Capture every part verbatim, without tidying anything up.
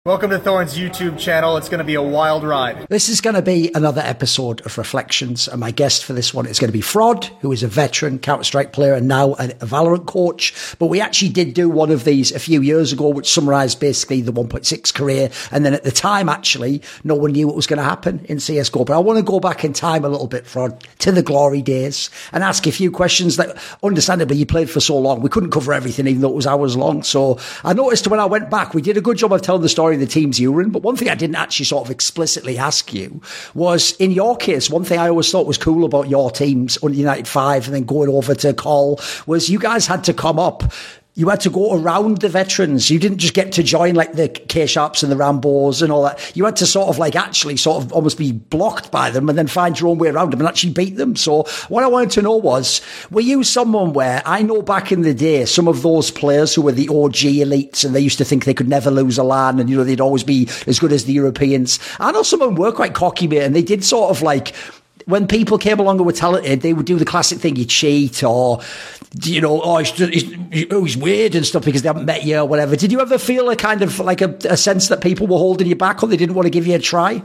Welcome to Thorne's YouTube channel. It's going to be a wild ride. This is going to be another episode of Reflections, and my guest for this one is going to be Frod, who is a veteran Counter-Strike player and now a Valorant coach. But we actually did do one of these a few years ago, which summarised basically the one point six career. And then at the time, actually, no one knew what was going to happen in C S G O. But I want to go back in time a little bit, Frod, to the glory days and ask a few questions that, understandably, you played for so long. We couldn't cover everything, even though it was hours long. So I noticed when I went back, we did a good job of telling the story the teams you were in, but one thing I didn't actually sort of explicitly ask you was, in your case, one thing I always thought was cool about your teams under United five and then going over to Call was you guys had to come up. You had to go around the veterans. You didn't just get to join like the K-Sharps and the Rambos and all that. You had to sort of like actually sort of almost be blocked by them and then find your own way around them and actually beat them. So what I wanted to know was, were you someone where, I know back in the day, some of those players who were the O G elites and they used to think they could never lose a LAN and, you know, they'd always be as good as the Europeans. I know some of them were quite cocky, mate, and they did sort of like, when people came along and were talented, they would do the classic thing, you cheat, or, you know, oh, he's, he's, oh, he's weird and stuff because they haven't met you or whatever. Did you ever feel a kind of like a, a sense that people were holding you back or they didn't want to give you a try?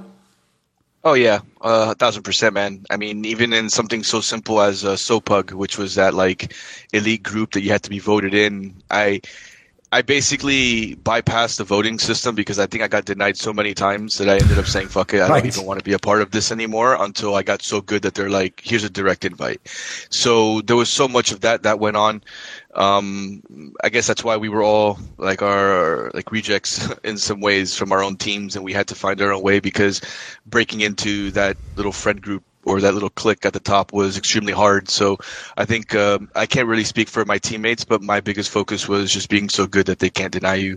Oh, yeah, uh, a thousand percent, man. I mean, even in something so simple as uh, SoPug, which was that like elite group that you had to be voted in, I... I basically bypassed the voting system because I think I got denied so many times that I ended up saying, fuck it, I right. don't even want to be a part of this anymore, until I got so good that they're like, here's a direct invite. So there was so much of that that went on. Um, I guess that's why we were all like our like rejects in some ways from our own teams, and we had to find our own way, because breaking into that little friend group or that little clique at the top was extremely hard. So I think um, I can't really speak for my teammates, but my biggest focus was just being so good that they can't deny you.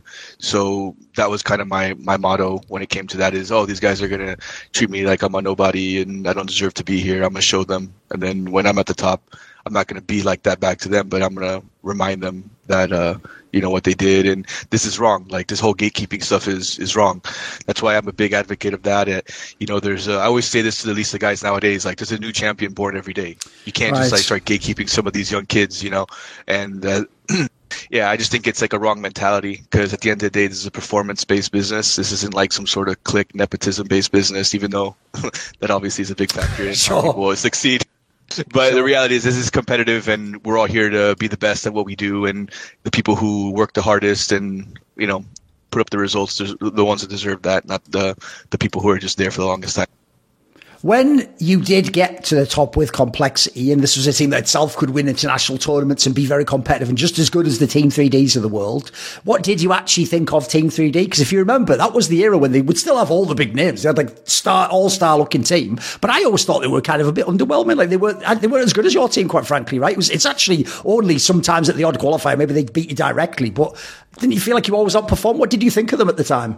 So that was kind of my, my motto when it came to that is, oh, these guys are going to treat me like I'm a nobody and I don't deserve to be here. I'm going to show them. And then when I'm at the top, I'm not going to be like that back to them, but I'm going to remind them that, uh, you know, what they did. And this is wrong. Like, this whole gatekeeping stuff is, is wrong. That's why I'm a big advocate of that. Uh, you know, there's, a, I always say this to the least of guys nowadays, like, there's a new champion born every day. You can't right. just like start gatekeeping some of these young kids, you know, and, uh, yeah, I just think it's like a wrong mentality, because at the end of the day, this is a performance-based business. This isn't like some sort of clique nepotism-based business, even though that obviously is a big factor in sure. how people will succeed. But sure. The reality is this is competitive, and we're all here to be the best at what we do, and the people who work the hardest and, you know, put up the results, the ones that deserve that, not the the people who are just there for the longest time. When you did get to the top with Complexity, and this was a team that itself could win international tournaments and be very competitive and just as good as the Team three Ds of the world, what did you actually think of Team three D? Because if you remember, that was the era when they would still have all the big names. They had like star, all-star looking team, but I always thought they were kind of a bit underwhelming. Like they weren't, they weren't as good as your team, quite frankly, right? It was, it's actually only sometimes at the odd qualifier, maybe they'd beat you directly, but didn't you feel like you always outperformed? What did you think of them at the time?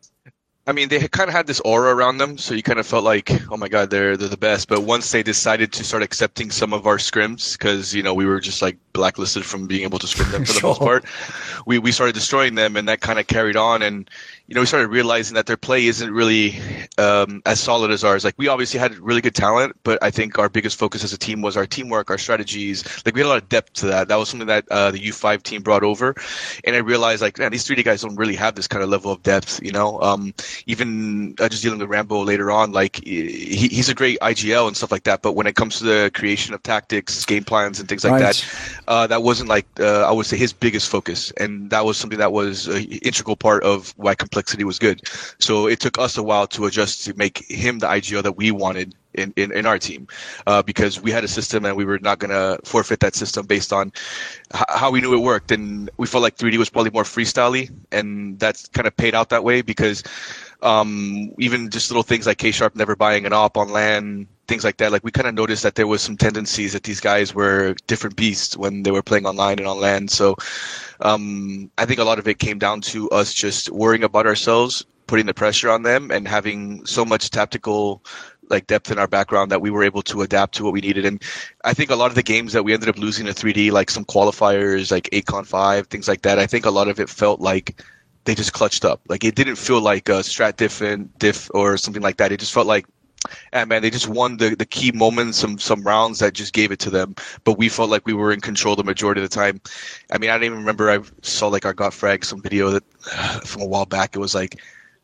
I mean, they kind of had this aura around them, so you kind of felt like, oh my God, they're they're the best. But once they decided to start accepting some of our scrims, because, you know, we were just like blacklisted from being able to scrim them for the sure. most part, we, we started destroying them, and that kind of carried on. And, you know, we started realizing that their play isn't really um, as solid as ours. Like, we obviously had really good talent, but I think our biggest focus as a team was our teamwork, our strategies. Like, we had a lot of depth to that. That was something that uh, the U five team brought over. And I realized, like, man, these three D guys don't really have this kind of level of depth, you know? Um, even uh, just dealing with Rambo later on, like, he, he's a great I G L and stuff like that. But when it comes to the creation of tactics, game plans, and things like right. that, uh, that wasn't, like, uh, I would say his biggest focus. And that was something that was an integral part of why Complexity was good. So it took us a while to adjust to make him the I G L that we wanted in, in, in our team, uh, because we had a system and we were not going to forfeit that system based on h- how we knew it worked. And we felt like three D was probably more freestyle-y, and that's kind of paid out that way, because um, even just little things like K-Sharp never buying an op on LAN, things like that, like we kind of noticed that there was some tendencies that these guys were different beasts when they were playing online and on LAN. So um, I think a lot of it came down to us just worrying about ourselves, putting the pressure on them, and having so much tactical like depth in our background that we were able to adapt to what we needed. And I think a lot of the games that we ended up losing to three D, like some qualifiers, like eight con five, things like that, I think a lot of it felt like they just clutched up. Like, it didn't feel like a strat diff and diff or something like that. It just felt like, and man, they just won the, the key moments, some some rounds that just gave it to them. But we felt like we were in control the majority of the time. I mean, I don't even remember. I saw like our got frag, some video that uh, from a while back. It was like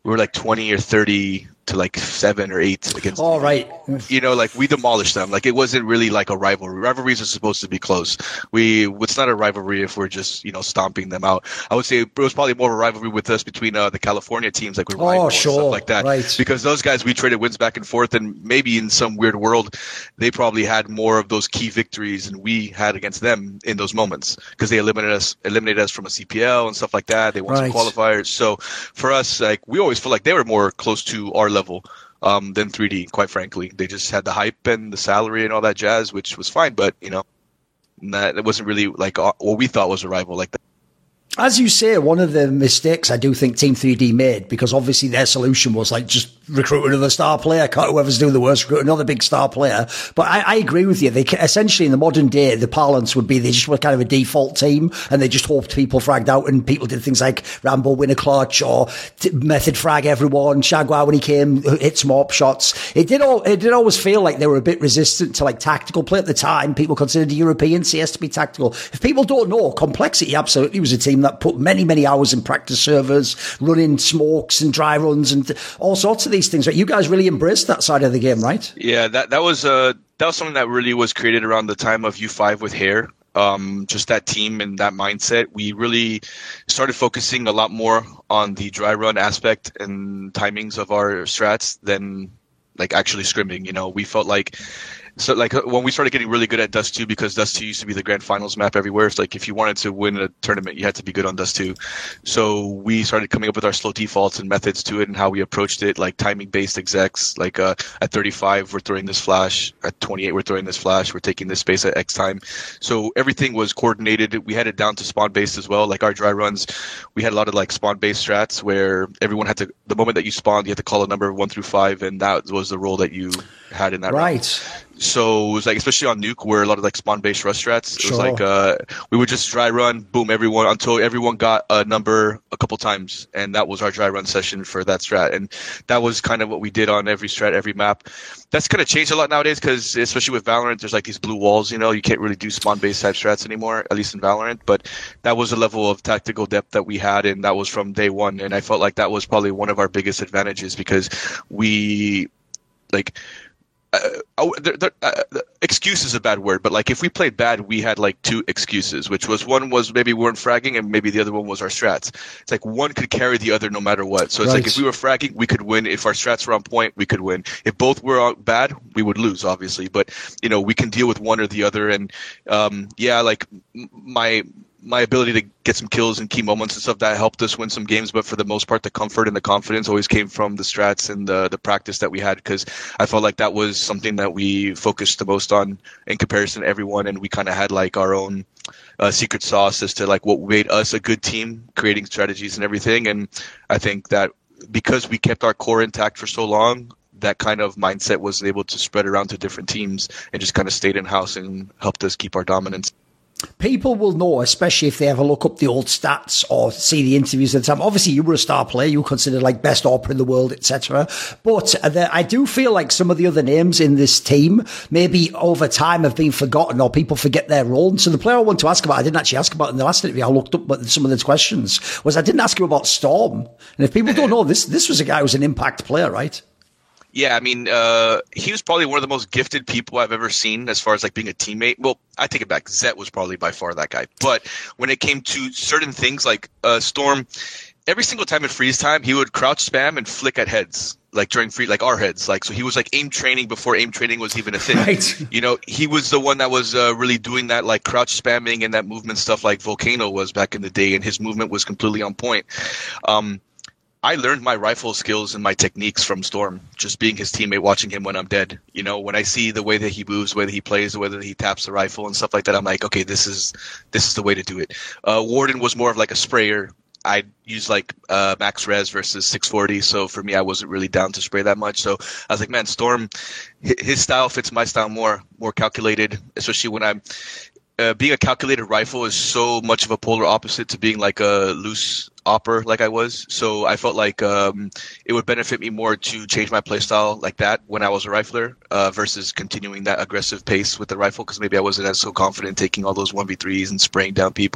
we were like twenty or thirty to like seven or eight against. All right. You know, like we demolished them. Like it wasn't really like a rivalry. Rivalries are supposed to be close. We, it's not a rivalry if we're just, you know, stomping them out. I would say it was probably more of a rivalry with us between uh, the California teams, like we were oh, and sure. stuff like that. Right. Because those guys, we traded wins back and forth, and maybe in some weird world, they probably had more of those key victories than we had against them in those moments because they eliminated us, eliminated us from a C P L and stuff like that. They won Right. some qualifiers. So for us, like we always feel like they were more close to our level. Um, than three D, quite frankly. They just had the hype and the salary and all that jazz, which was fine, but, you know, that it wasn't really like uh, what we thought was a rival like that. As you say, one of the mistakes I do think Team three D made, because obviously their solution was like just recruit another star player, cut whoever's doing the worst, recruit another big star player. But I, I agree with you. They essentially in the modern day, the parlance would be they just were kind of a default team and they just hoped people fragged out and people did things like Rambo win a clutch or t- method frag everyone. Shagwar when he came hit some op shots. It did all. It did always feel like they were a bit resistant to like tactical play at the time. People considered the European C S to be tactical. If people don't know, Complexity absolutely was a team that put many, many hours in practice servers, running smokes and dry runs and all sorts of these things. Right? You guys really embraced that side of the game, right? Yeah, that that was uh that was something that really was created around the time of U five with Hair. Um, just that team and that mindset. We really started focusing a lot more on the dry run aspect and timings of our strats than like actually scrimming. You know, we felt like. So, like, when we started getting really good at Dust two, because Dust two used to be the grand finals map everywhere, it's like if you wanted to win a tournament, you had to be good on Dust two. So we started coming up with our slow defaults and methods to it and how we approached it, like timing-based execs. Like uh, at thirty-five, we're throwing this flash. At twenty-eight, we're throwing this flash. We're taking this space at X time. So everything was coordinated. We had it down to spawn-based as well. Like our dry runs, we had a lot of like spawn-based strats where everyone had to, the moment that you spawned, you had to call a number one through five, and that was the role that you had in that right. round. So it was like, especially on Nuke, where a lot of like spawn-based rush strats, it sure. was like uh, we would just dry run, boom, everyone until everyone got a number a couple times, and that was our dry run session for that strat. And that was kind of what we did on every strat, every map. That's kind of changed a lot nowadays because, especially with Valorant, there's like these blue walls. You know, you can't really do spawn-based type strats anymore, at least in Valorant. But that was a level of tactical depth that we had, and that was from day one. And I felt like that was probably one of our biggest advantages because we, like. Uh, oh, there, there, uh, excuse is a bad word, but like if we played bad, we had like two excuses, which was one was maybe we weren't fragging, and maybe the other one was our strats. It's like one could carry the other no matter what. So it's right. like if we were fragging, we could win. If our strats were on point, we could win. If both were bad, we would lose, obviously. But you know, we can deal with one or the other. And um, yeah, like my. my ability to get some kills in key moments and stuff that helped us win some games, but for the most part, the comfort and the confidence always came from the strats and the the practice that we had, because I felt like that was something that we focused the most on in comparison to everyone, and we kind of had like our own uh, secret sauce as to like what made us a good team, creating strategies and everything. And I think that because we kept our core intact for so long, that kind of mindset was able to spread around to different teams and just kind of stayed in house and helped us keep our dominance. People will know, especially if they ever look up the old stats or see the interviews at the time. Obviously, you were a star player. You were considered like best AWPer in the world, et cetera. But the, I do feel like some of the other names in this team maybe over time have been forgotten or people forget their role. And so the player I want to ask about, I didn't actually ask about in the last interview. I looked up some of the questions, was I didn't ask you about Storm. And if people don't know, this this was a guy who was an impact player, right? Yeah, I mean, uh, he was probably one of the most gifted people I've ever seen as far as like being a teammate. Well, I take it back. Zet was probably by far that guy. But when it came to certain things like uh, Storm, every single time in freeze time, he would crouch spam and flick at heads, like during free, like our heads. Like, so he was like aim training before aim training was even a thing. Right. You know, he was the one that was uh, really doing that, like crouch spamming and that movement stuff like Volcano was back in the day, and his movement was completely on point. Um, I learned my rifle skills and my techniques from Storm, just being his teammate, watching him when I'm dead. You know, when I see the way that he moves, the way that he plays, the way that he taps the rifle and stuff like that, I'm like, okay, this is this is the way to do it. Uh, Warden was more of like a sprayer. I use like uh, max res versus six forty, so for me, I wasn't really down to spray that much. So I was like, man, Storm, his style fits my style more, more calculated, especially when I'm uh, being a calculated rifle is so much of a polar opposite to being like a loose AWPer like I was. So I felt like um, it would benefit me more to change my playstyle like that when I was a rifler uh, versus continuing that aggressive pace with the rifle, because maybe I wasn't as so confident taking all those one v threes and spraying down people.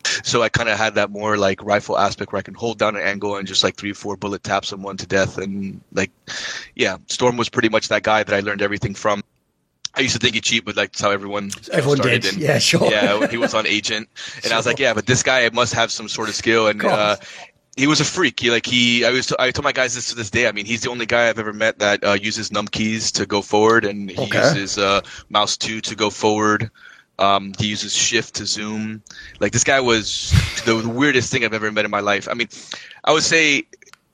So I kind of had that more like rifle aspect where I can hold down an angle and just like three, four bullet tap someone to death. And like, yeah, Storm was pretty much that guy that I learned everything from. I used to think he cheat, but like that's how everyone everyone started. did. And, yeah, sure. Yeah, when he was on Agent, and sure. I was like, yeah, but this guy must have some sort of skill. And uh, he was a freak. He like he. I was. T- I told my guys this to this day. I mean, he's the only guy I've ever met that uh, uses num keys to go forward, and he okay. uses uh, mouse two to go forward. Um, he uses shift to zoom. Like this guy was the, the weirdest thing I've ever met in my life. I mean, I would say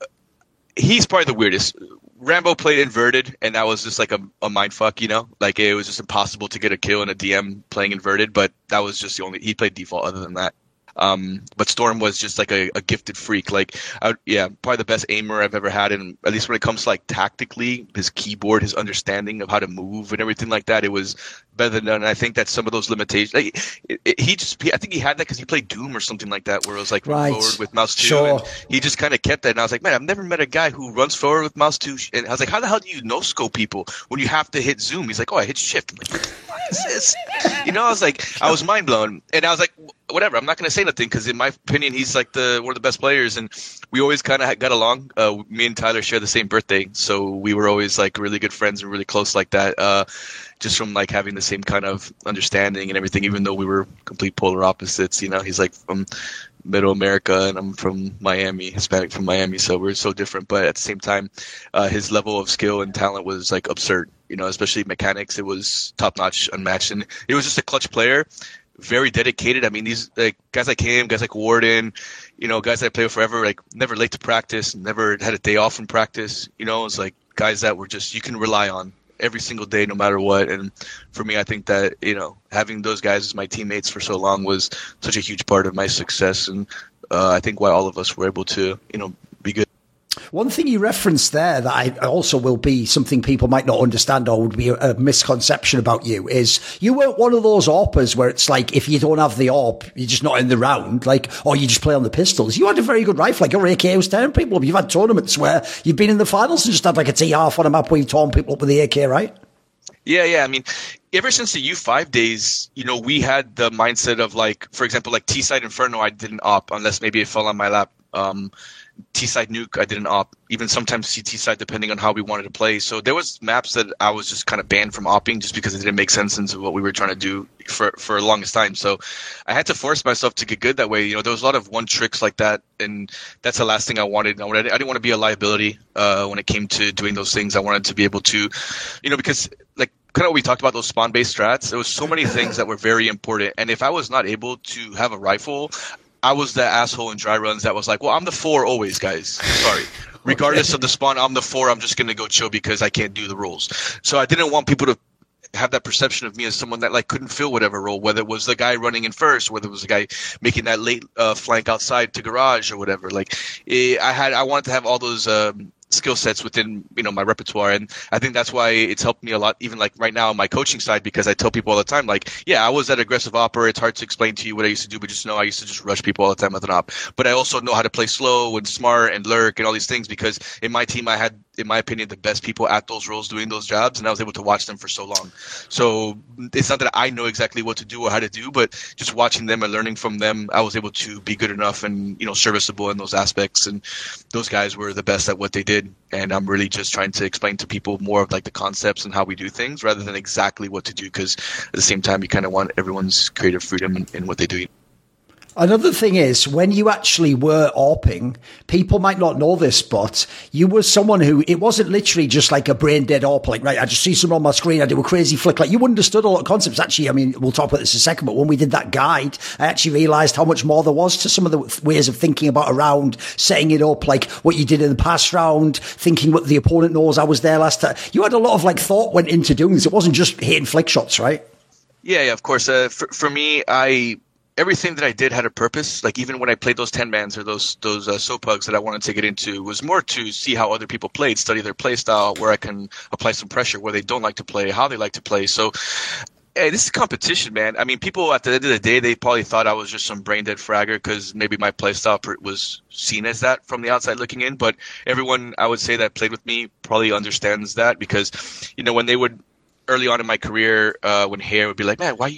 he's probably the weirdest. Rambo played inverted, and that was just like a, a mind fuck, you know? Like, it was just impossible to get a kill in a D M playing inverted, but that was just the only – he played default other than that. Um, but Storm was just like a, a gifted freak. Like, I, yeah, probably the best aimer I've ever had, and at least when it comes to, like, tactically, his keyboard, his understanding of how to move and everything like that, it was better than done. And I think that some of those limitations like, it, it, he just he, I think he had that because he played Doom or something like that, where it was like right. run forward with mouse two. Sure. And he just kind of kept that. And I was like, man, I've never met a guy who runs forward with mouse two. And I was like, how the hell do you no scope people when you have to hit zoom? He's like, oh, I hit shift. I'm like, what is this? You know, I was like, I was mind blown, and I was like, whatever. I'm not going to say nothing because, in my opinion, he's like the one of the best players, and we always kind of got along. Uh, me and Tyler share the same birthday, so we were always like really good friends and really close like that. Uh, just from like having the same kind of understanding and everything, even though we were complete polar opposites. You know, he's like from Middle America, and I'm from Miami, Hispanic from Miami, so we're so different. But at the same time, uh, his level of skill and talent was like absurd. You know, especially mechanics, it was top notch, unmatched, and it was just a clutch player. Very dedicated. I mean, these like guys like him, guys like Warden, you know, guys that I play with forever, like never late to practice, never had a day off from practice. You know, it's like guys that were just you can rely on every single day, no matter what. And for me, I think that, you know, having those guys as my teammates for so long was such a huge part of my success, and uh, I think why all of us were able to, you know, be good. One thing you referenced there that I also will be something people might not understand or would be a, a misconception about you is you weren't one of those AWPers where it's like if you don't have the AWP, you're just not in the round, like, or you just play on the pistols. You had a very good rifle. Like your A K was tearing people up. You've had tournaments where you've been in the finals and just had like a T half on a map where you've torn people up with the A K, right? Yeah, yeah. I mean, ever since the U five days, you know, we had the mindset of like, for example, like T-Side Inferno, I didn't op unless maybe it fell on my lap. Um, T-side nuke, I didn't op. Even sometimes C T side, depending on how we wanted to play. So there was maps that I was just kind of banned from opping just because it didn't make sense into what we were trying to do for for the longest time. So I had to force myself to get good that way. You know, there was a lot of one tricks like that, and that's the last thing I wanted. I, wanted, I didn't want to be a liability uh, when it came to doing those things. I wanted to be able to, you know, because like kind of what we talked about, those spawn-based strats, there was so many things that were very important. And if I was not able to have a rifle, I was the asshole in dry runs that was like, well, I'm the four always, guys. Sorry. Regardless of the spawn, I'm the four. I'm just going to go chill because I can't do the roles. So I didn't want people to have that perception of me as someone that like couldn't fill whatever role, whether it was the guy running in first, whether it was the guy making that late uh, flank outside to garage or whatever. Like it, I had, I wanted to have all those um, skill sets within, you know, my repertoire. And I think that's why it's helped me a lot, even like right now on my coaching side, because I tell people all the time, like, yeah, I was that aggressive opper. It's hard to explain to you what I used to do, but just know I used to just rush people all the time with an op. But I also know how to play slow and smart and lurk and all these things because in my team, I had, in my opinion, the best people at those roles doing those jobs, and I was able to watch them for so long. So it's not that I know exactly what to do or how to do, but just watching them and learning from them, I was able to be good enough and, you know, serviceable in those aspects. And those guys were the best at what they did. And I'm really just trying to explain to people more of like the concepts and how we do things rather than exactly what to do, because at the same time, you kind of want everyone's creative freedom in, in what they do. Another thing is, when you actually were AWPing, people might not know this, but you were someone who, it wasn't literally just like a brain dead AWP, like, right, I just see someone on my screen, I do a crazy flick. Like, you understood a lot of concepts. Actually, I mean, we'll talk about this in a second, but when we did that guide, I actually realized how much more there was to some of the ways of thinking about a round, setting it up, like what you did in the past round, thinking what the opponent knows. I was there last time. You had a lot of like thought went into doing this. It wasn't just hitting flick shots, right? Yeah, yeah, of course. Uh, for, for me, I... everything that I did had a purpose. Like even when I played those ten mans or those those uh, sopugs that I wanted to get into was more to see how other people played, study their play style, where I can apply some pressure, where they don't like to play, how they like to play. So, hey, this is competition, man. I mean, people at the end of the day, they probably thought I was just some brain dead fragger because maybe my play style was seen as that from the outside looking in. But everyone, I would say, that played with me probably understands that because, you know, when they would early on in my career, uh, when Hair would be like, man, why are you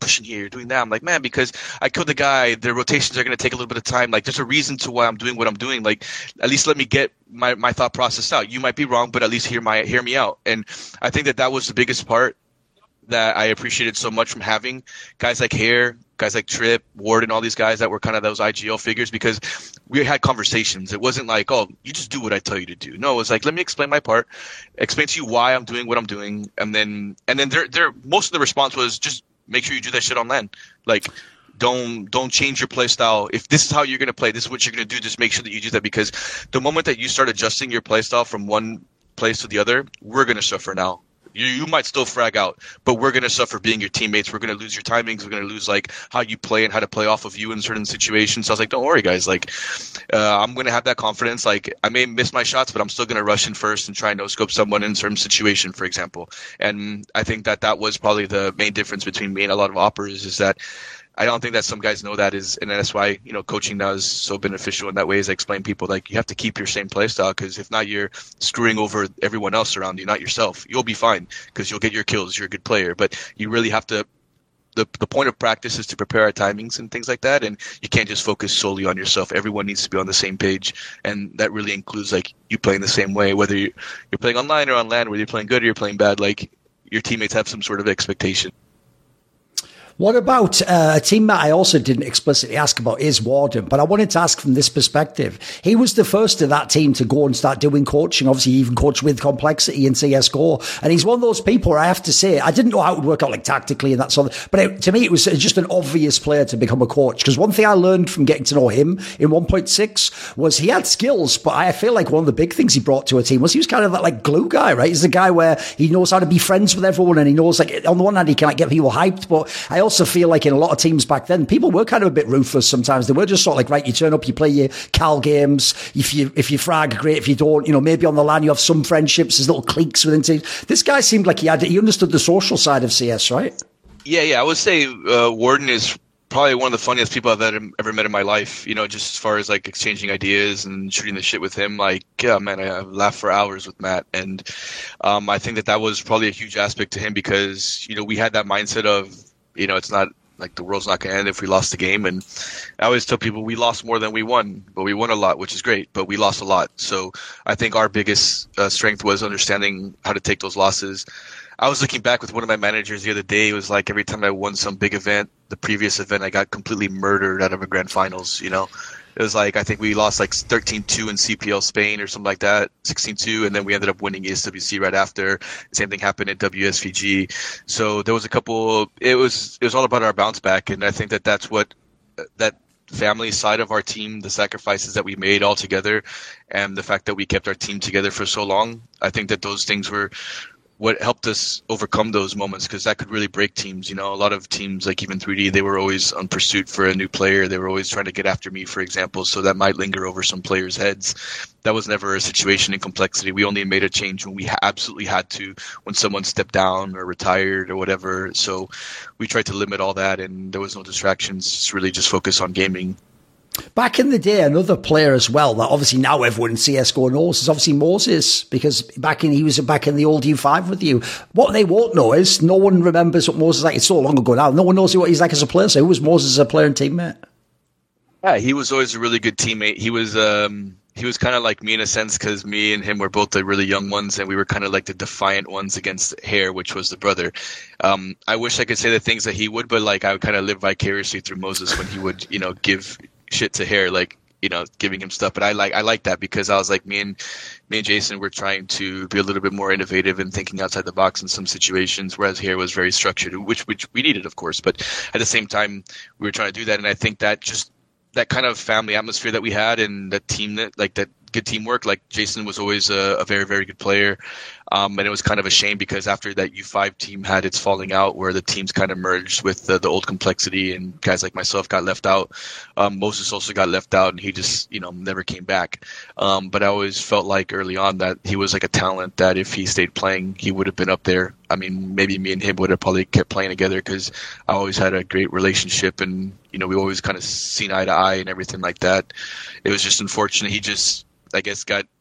pushing here, you're doing that. I'm like, man, because I killed the guy. The rotations are going to take a little bit of time. Like, there's a reason to why I'm doing what I'm doing. Like, at least let me get my, my thought process out. You might be wrong, but at least hear my hear me out. And I think that that was the biggest part that I appreciated so much from having guys like Hare, guys like Tripp, Ward, and all these guys that were kind of those I G L figures, because we had conversations. It wasn't like, oh, you just do what I tell you to do. No, it was like, let me explain my part, explain to you why I'm doing what I'm doing, and then and then there there most of the response was just make sure you do that shit on land. Like, don't don't change your play style. If this is how you're gonna play, this is what you're gonna do. Just make sure that you do that, because the moment that you start adjusting your play style from one place to the other, we're gonna suffer now. You you might still frag out, but we're going to suffer being your teammates. We're going to lose your timings. We're going to lose like how you play and how to play off of you in certain situations. So I was like, don't worry, guys. Like, uh, I'm going to have that confidence. Like, I may miss my shots, but I'm still going to rush in first and try and no-scope someone in a certain situation, for example. And I think that that was probably the main difference between me and a lot of operas, is that I don't think that some guys know that is, and that's why, you know, coaching now is so beneficial in that way, is I explain people, like, you have to keep your same play style, because if not, you're screwing over everyone else around you, not yourself. You'll be fine because you'll get your kills. You're a good player, but you really have to, the the point of practice is to prepare our timings and things like that, and you can't just focus solely on yourself. Everyone needs to be on the same page, and that really includes, like, you playing the same way, whether you're, you're playing online or on land, whether you're playing good or you're playing bad, like, your teammates have some sort of expectation. What about uh, a teammate I also didn't explicitly ask about is Warden, but I wanted to ask from this perspective. He was the first of that team to go and start doing coaching. Obviously, he even coached with Complexity in C S G O. And he's one of those people where I have to say, I didn't know how it would work out, like, tactically and that sort of, but it, to me, it was just an obvious player to become a coach. Because one thing I learned from getting to know him in one point six was he had skills, but I feel like one of the big things he brought to a team was he was kind of that, like, glue guy, right? He's the guy where he knows how to be friends with everyone, and he knows, like, on the one hand, he can, like, get people hyped, but I also feel like in a lot of teams back then, people were kind of a bit ruthless sometimes. They were just sort of like, right, you turn up, you play your Cal games. If you if you frag, great. If you don't, you know, maybe on the LAN you have some friendships. There's little cliques within teams. This guy seemed like he had he understood the social side of C S, right? Yeah, yeah. I would say uh, Warden is probably one of the funniest people I've ever, ever met in my life. You know, just as far as, like, exchanging ideas and shooting the shit with him. Like, yeah, man, I, I laughed for hours with Matt, and um, I think that that was probably a huge aspect to him, because, you know, we had that mindset of, you know, it's not like the world's not going to end if we lost the game. And I always tell people we lost more than we won, but we won a lot, which is great, but we lost a lot. So I think our biggest uh, strength was understanding how to take those losses. I was looking back with one of my managers the other day. It was like every time I won some big event, the previous event, I got completely murdered out of a grand finals, you know. It was like, I think we lost like thirteen two in C P L Spain or something like that, sixteen two, and then we ended up winning E S W C right after. Same thing happened in W S V G. So there was a couple, it was it was all about our bounce back, and I think that that's what, that family side of our team, the sacrifices that we made all together, and the fact that we kept our team together for so long, I think that those things were what helped us overcome those moments, because that could really break teams. You know, a lot of teams, like even three D, they were always on pursuit for a new player. They were always trying to get after me, for example. So that might linger over some players' heads. That was never a situation in Complexity. We only made a change when we absolutely had to, when someone stepped down or retired or whatever. So we tried to limit all that, and there was no distractions. It's really just focus on gaming. Back in the day, another player as well that obviously now everyone in C S G O knows is obviously Moses, because back in he was back in the old U five with you. What they won't know is no one remembers what Moses is like. It's so long ago now. No one knows what he's like as a player. So who was Moses as a player and teammate? Yeah, he was always a really good teammate. He was um, he was kind of like me in a sense, because me and him were both the really young ones, and we were kind of like the defiant ones against Hare, which was the brother. Um, I wish I could say the things that he would, but like I would kind of live vicariously through Moses when he would, you know, give shit to Hare, like, you know, giving him stuff. But I like I like that, because I was like, me and me and Jason were trying to be a little bit more innovative and thinking outside the box in some situations, whereas Hare was very structured, which which we needed, of course. But at the same time, we were trying to do that, and I think that just that kind of family atmosphere that we had, and that team that like that good teamwork. Like Jason was always a, a very very good player. Um, and it was kind of a shame, because after that U five team had its falling out, where the teams kind of merged with the, the old Complexity, and guys like myself got left out. Um, Moses also got left out, and he just, you know, never came back. Um, but I always felt like early on that he was like a talent that if he stayed playing, he would have been up there. I mean, maybe me and him would have probably kept playing together, because I always had a great relationship, and, you know, we always kind of seen eye to eye and everything like that. It was just unfortunate. He just, I guess, got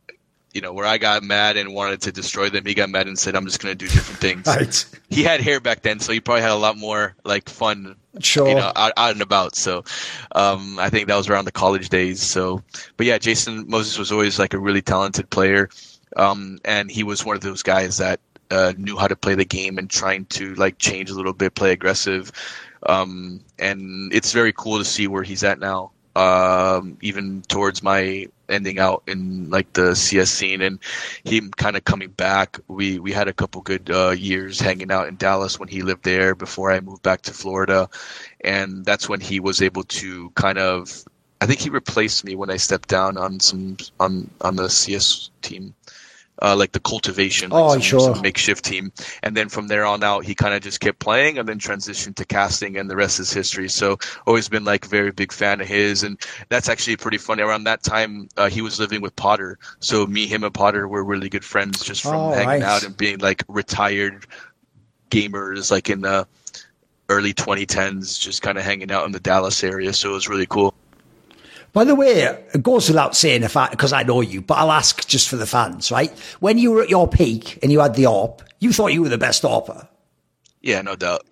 you know, where I got mad and wanted to destroy them, he got mad and said, I'm just going to do different things. Right. He had hair back then, so he probably had a lot more like fun, sure. you know, out, out and about. So um, I think that was around the college days. So, but yeah, Jason Moses was always like a really talented player. Um, and he was one of those guys that uh, knew how to play the game and trying to like change a little bit, play aggressive. Um, and it's very cool to see where he's at now. Um, even towards my ending out in like the C S scene and him kind of coming back. We we had a couple good uh, years hanging out in Dallas when he lived there before I moved back to Florida, and that's when he was able to kind of. I think he replaced me when I stepped down on some on on the C S team. Uh, like the cultivation, like oh, some, sure. some makeshift team. And then from there on out, he kind of just kept playing and then transitioned to casting, and the rest is history. So always been like a very big fan of his. And that's actually pretty funny. Around that time, uh, he was living with Potter. So me, him, and Potter were really good friends just from oh, hanging right. out and being like retired gamers, like in the early twenty tens, just kind of hanging out in the Dallas area. So it was really cool. By the way, it goes without saying, if I, because I know you, but I'll ask just for the fans, right? When you were at your peak and you had the AWP, you thought you were the best AWPer. Yeah, no doubt.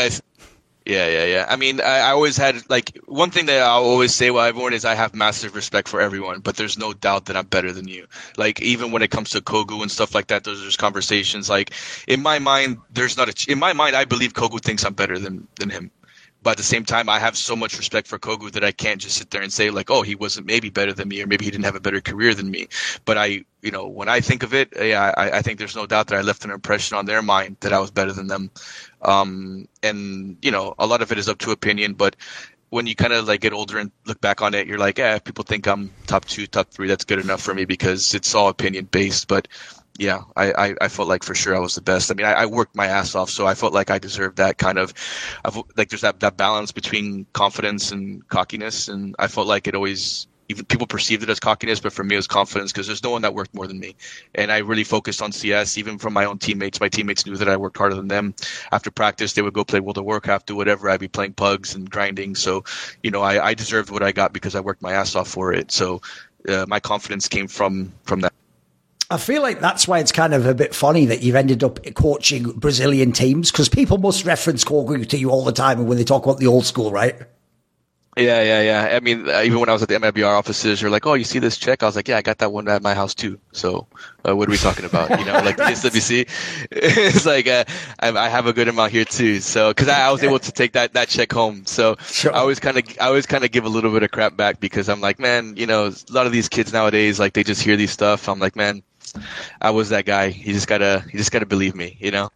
yeah, yeah, yeah. I mean, I, I always had, like, one thing that I'll always say with everyone is I have massive respect for everyone, but there's no doubt that I'm better than you. Like, even when it comes to Kogu and stuff like that, those are just conversations. Like, in my mind, there's not a, in my mind, I believe Kogu thinks I'm better than, than him. But at the same time, I have so much respect for Kogu that I can't just sit there and say like, oh, he wasn't maybe better than me, or maybe he didn't have a better career than me. But I, you know, when I think of it, yeah, I, I think there's no doubt that I left an impression on their mind that I was better than them. Um, and, you know, a lot of it is up to opinion. But when you kind of like get older and look back on it, you're like, yeah, if people think I'm top two, top three, that's good enough for me because it's all opinion based. But yeah, I, I, I felt like for sure I was the best. I mean, I, I worked my ass off, so I felt like I deserved that kind of, I've, like there's that, that balance between confidence and cockiness, and I felt like it always, even people perceived it as cockiness, but for me it was confidence because there's no one that worked more than me. And I really focused on C S, even from my own teammates. My teammates knew that I worked harder than them. After practice, they would go play World of Warcraft, do whatever. I'd be playing pugs and grinding. So, you know, I, I deserved what I got because I worked my ass off for it. So uh, my confidence came from from that. I feel like that's why it's kind of a bit funny that you've ended up coaching Brazilian teams, because people must reference Kogu to you all the time when they talk about the old school, right? Yeah, yeah, yeah. I mean, uh, even when I was at the M I B R offices, you're like, oh, you see this check? I was like, yeah, I got that one at my house too. So uh, what are we talking about? You know, like the S W C. It's like uh, I, I have a good amount here too. So because I, I was able to take that, that check home. So sure. I always kind of I always kind of give a little bit of crap back because I'm like, man, you know, a lot of these kids nowadays, like they just hear these stuff. I'm like, man, I was that guy. You just gotta, you just gotta believe me, you know?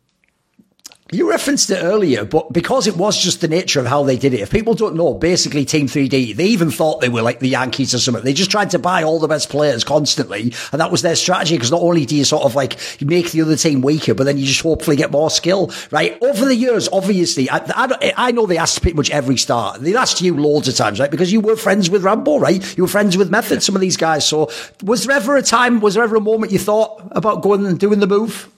You referenced it earlier, but because it was just the nature of how they did it, if people don't know, basically Team three D, they even thought they were like the Yankees or something. They just tried to buy all the best players constantly, and that was their strategy, because not only do you sort of like make the other team weaker, but then you just hopefully get more skill, right? Over the years, obviously, I, I, I know they asked pretty much every star. They asked you loads of times, right? Because you were friends with Rambo, right? You were friends with Method, some of these guys. So was there ever a time, was there ever a moment you thought about going and doing the move?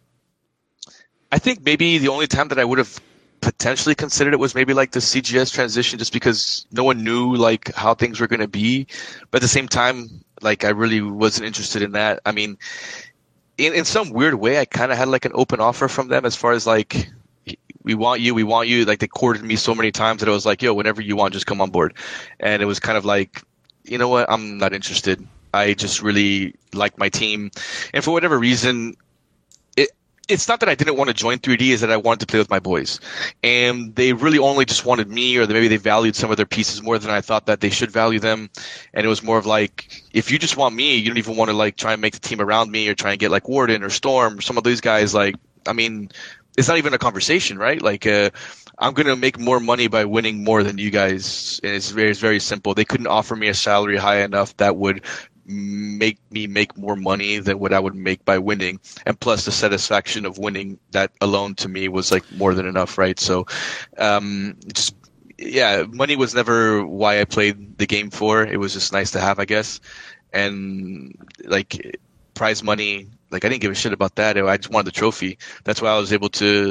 I think maybe the only time that I would have potentially considered it was maybe like the C G S transition, just because no one knew like how things were going to be. But at the same time, like I really wasn't interested in that. I mean, in, in some weird way, I kind of had like an open offer from them as far as like, we want you, we want you. Like they courted me so many times that I was like, yo, whenever you want, just come on board. And it was kind of like, you know what, I'm not interested. I just really like my team. And for whatever reason, it's not that I didn't want to join three D, is that I wanted to play with my boys. And they really only just wanted me, or maybe they valued some of their pieces more than I thought that they should value them. And it was more of like, if you just want me, you don't even want to like try and make the team around me or try and get like Warden or Storm or some of these guys. Like, I mean, it's not even a conversation, right? Like, uh, I'm going to make more money by winning more than you guys. And it's very, it's very simple. They couldn't offer me a salary high enough that would make me make more money than what I would make by winning. And plus the satisfaction of winning, that alone to me was like more than enough, right? So um just yeah, money was never why I played the game for. It was just nice to have, I guess. And like prize money, like I didn't give a shit about that. I just wanted the trophy. That's why I was able to,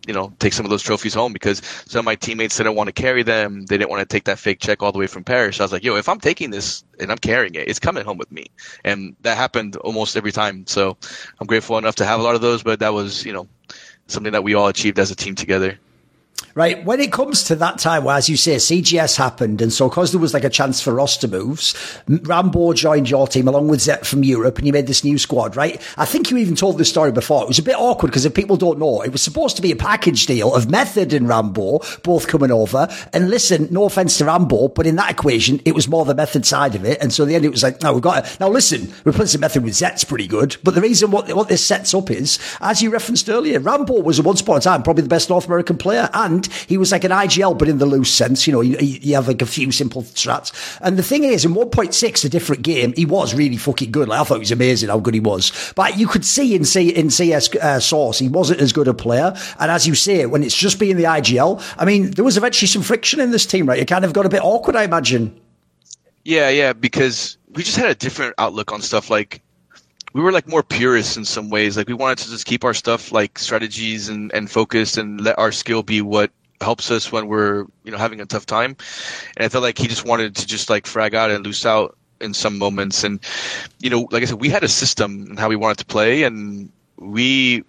you know, take some of those trophies home, because some of my teammates didn't want to carry them. They didn't want to take that fake check all the way from Paris. I was like, yo, if I'm taking this and I'm carrying it, it's coming home with me. And that happened almost every time. So I'm grateful enough to have a lot of those, but that was, you know, something that we all achieved as a team together. Right. When it comes to that time where, as you say, C G S happened, and so because there was like a chance for roster moves, Rambo joined your team along with Zet from Europe, and you made this new squad, right? I think you even told this story before. It was a bit awkward because if people don't know, it was supposed to be a package deal of Method and Rambo both coming over. And listen, no offense to Rambo, but in that equation, it was more the Method side of it. And so in the end, it was like, no, we've got to, now listen, replacing Method with Zet's pretty good. But the reason what, what this sets up is, as you referenced earlier, Rambo was at once upon a time probably the best North American player, and he was like an I G L, but in the loose sense, you know, you, you have like a few simple strats. And the thing is, in one point six, a different game, he was really fucking good. Like, I thought it was amazing how good he was. But you could see in, C, in C S uh, Source, he wasn't as good a player. And as you say, when it's just being the I G L, I mean, there was eventually some friction in this team, right? It kind of got a bit awkward, I imagine. Yeah, yeah, because we just had a different outlook on stuff. Like, we were like more purists in some ways. Like, we wanted to just keep our stuff like strategies and, and focused, and let our skill be what helps us when we're, you know, having a tough time. And I felt like he just wanted to just like frag out and loose out in some moments. And, you know, like I said, we had a system and how we wanted to play, and we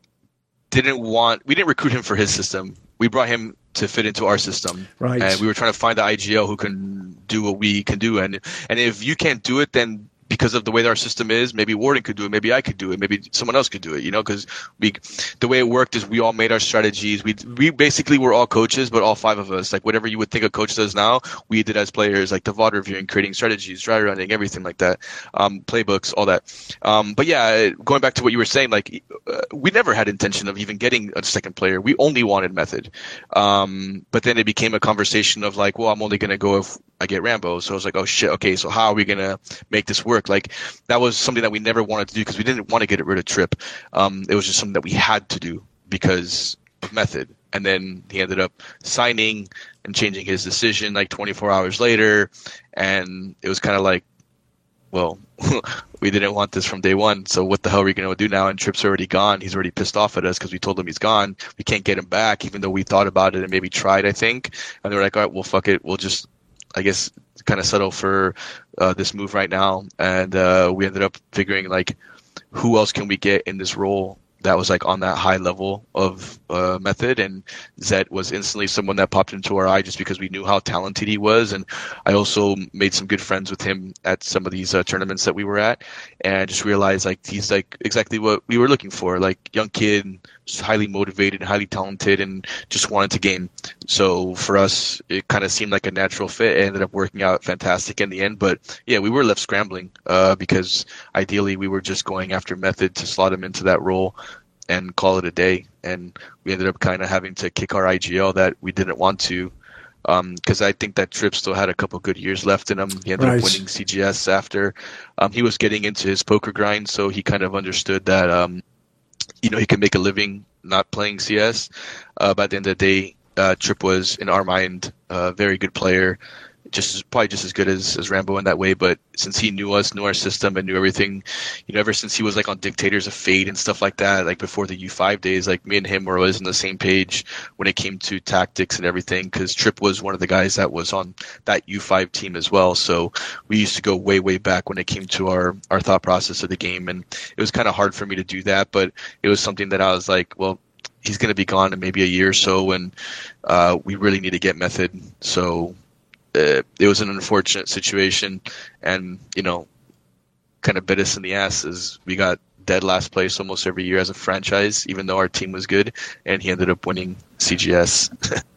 didn't want, we didn't recruit him for his system. We brought him to fit into our system. Right. And we were trying to find the I G L who can do what we can do. And, and if you can't do it, then because of the way that our system is, maybe Warden could do it, maybe I could do it, maybe someone else could do it, you know, because we, the way it worked is we all made our strategies. We we basically were all coaches, but all five of us, like whatever you would think a coach does now, we did as players, like the V O D reviewing, creating strategies, dry running, everything like that, um, playbooks, all that. Um, but yeah, going back to what you were saying, like uh, we never had intention of even getting a second player. We only wanted Method. Um, but then it became a conversation of like, well, I'm only going to go if I get Rambo. So I was like, oh shit, okay, so how are we going to make this work? Like, that was something that we never wanted to do because we didn't want to get rid of Trip. Um, it was just something that we had to do because of Method. And then he ended up signing and changing his decision like twenty-four hours later. And it was kind of like, well, we didn't want this from day one. So what the hell are we going to do now? And Trip's already gone. He's already pissed off at us because we told him he's gone. We can't get him back, even though we thought about it and maybe tried, I think. And they were like, all right, well, fuck it. We'll just, I guess, kind of settle for uh, this move right now. And uh, we ended up figuring like, who else can we get in this role that was like on that high level of uh, Method, and Zet was instantly someone that popped into our eye just because we knew how talented he was. And I also made some good friends with him at some of these uh, tournaments that we were at, and I just realized like he's like exactly what we were looking for, like young kid, just highly motivated, highly talented, and just wanted to game. So for us, it kind of seemed like a natural fit. It ended up working out fantastic in the end. But yeah, we were left scrambling uh, because ideally we were just going after Method to slot him into that role and call it a day. And we ended up kind of having to kick our I G L that we didn't want to, because um, I think that Trip still had a couple good years left in him. He ended right. up winning C G S after um, he was getting into his poker grind, so he kind of understood that um, you know, he could make a living not playing C S. Uh, by the end of the day, uh, Trip was, in our mind, a very good player, just as, probably just as good as, as Rambo in that way. But since he knew us, knew our system, and knew everything, you know, ever since he was like on Dictators of Fate and stuff like that, like before the U five days, like me and him were always on the same page when it came to tactics and everything, because Trip was one of the guys that was on that U five team as well. So we used to go way, way back when it came to our, our thought process of the game. And it was kind of hard for me to do that, but it was something that I was like, well, he's going to be gone in maybe a year or so, and uh, we really need to get Method. So Uh, it was an unfortunate situation, and you know, kind of bit us in the ass as we got dead last place almost every year as a franchise, even though our team was good, and he ended up winning C G S.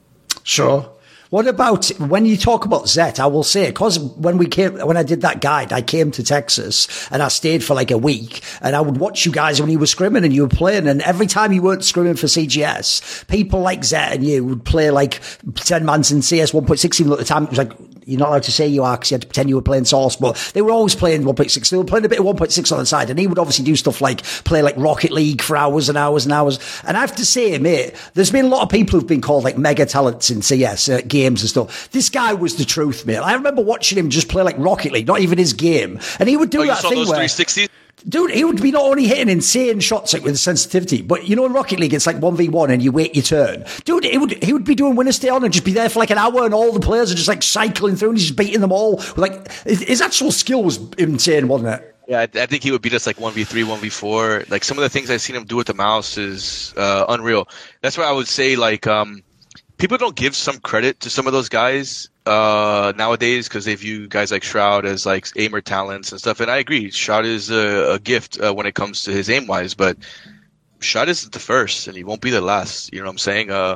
Sure. What about when you talk about Zet? I will say, because when we came, when I did that guide, I came to Texas and I stayed for like a week, and I would watch you guys when you were scrimming and you were playing, and every time you weren't scrimming for C G S, people like Zet and you would play like ten mans in C S one point six. Even at the time, it was like, you're not allowed to say you are because you had to pretend you were playing Source, but they were always playing one point six. They were playing a bit of one point six on the side, and he would obviously do stuff like play like Rocket League for hours and hours and hours. And I have to say, mate, there's been a lot of people who've been called like mega talents in C S uh, games and stuff. This guy was the truth, mate. I remember watching him just play like Rocket League, not even his game, and he would do oh, that you saw thing those where three sixty? Dude, he would be not only hitting insane shots like with the sensitivity, but you know in Rocket League it's like one v one and you wait your turn. Dude, he would he would be doing winner stay on and just be there for like an hour and all the players are just like cycling through and he's just beating them all. Like his, his actual skill was insane, wasn't it? Yeah, I, I think he would beat us like one v three, one v four. Like some of the things I've seen him do with the mouse is uh, unreal. That's why I would say like um, people don't give some credit to some of those guys uh nowadays because they view guys like Shroud as like aimer talents and stuff, and I agree Shroud is a, a gift uh, when it comes to his aim wise, but Shroud isn't the first and he won't be the last, you know what I'm saying? uh